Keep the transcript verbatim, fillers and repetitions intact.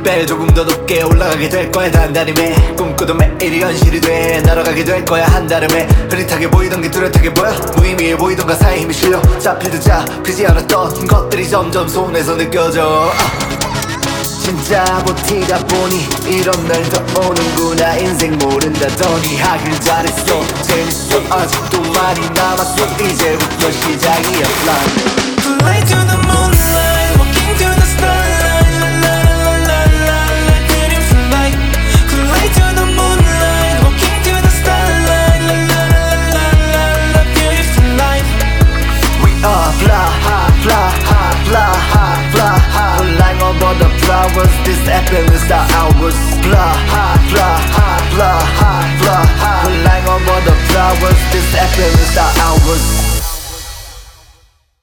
배 조금 더 높게 올라가게 될 거야 단단히 매 꿈꾸던 매일이 현실이 돼 날아가게 될 거야 한달음에 흐릿하게 보이던 게 뚜렷하게 보여 무의미해 보이던 가사에 힘이 실려 잡히듯 잡히지 않았던 것들이 점점 손에서 느껴져 진짜 버티다 보니 이런 날도 오는구나 인생 모른다더니 하길 잘했어 재밌어 아직도 많이 남았어 이제부터 시작이야 fly Fly to the moonlight, walking to the starlight, la la la la la la, beautiful light. Fly to the moonlight, walking to the starlight, la la la la la la, beautiful light. We are fly high, fly high, fly high, fly high. Flying over the flowers, this happiness are ours. Fly high, fly high, fly high, fly high. Flying over the flowers, this happiness are ours.